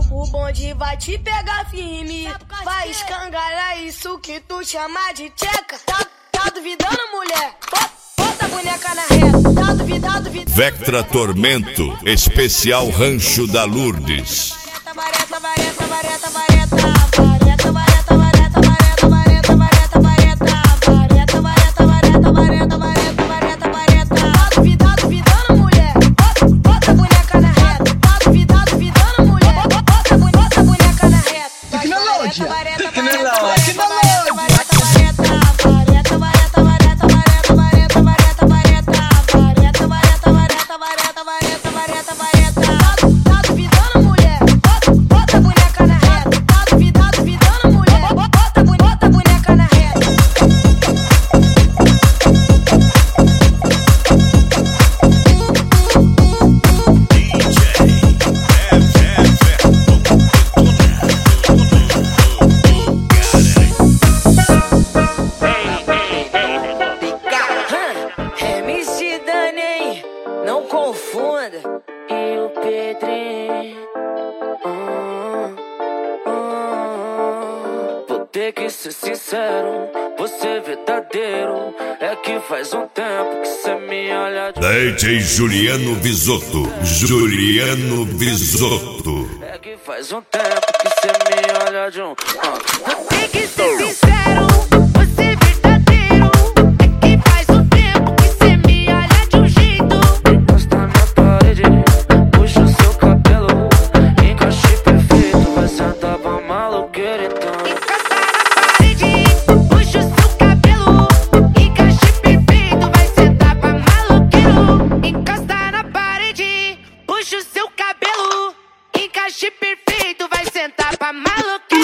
O bonde vai te pegar firme, vai escangalhar isso que tu chama de tcheca. Tá duvidando, mulher? Bota a boneca na reta. Tá duvidando? Vectra Tormento, especial Rancho da Lourdes. Vareta, vareta, vareta, vareta, vareta. Não confunda. E o Pedrinho. Vou ter que ser sincero, vou ser verdadeiro. É que faz um tempo que cê me olha de... DJ Juliano Visotto. Juliano Visotto. É que faz um tempo que cê me olha de um... Vou ter que ser sincero, vou ser verdadeiro. É que faz um tempo que cê me olha de um jeito. Encosta na parede, puxa o seu cabelo. Encaixe perfeito, vai sentar pra maloqueira então. Encosta na parede, puxa o seu cabelo. Encaixe perfeito, vai sentar pra maloqueiro. Encosta na parede, puxa o seu cabelo. Encaixe perfeito, vai sentar pra maloqueiro.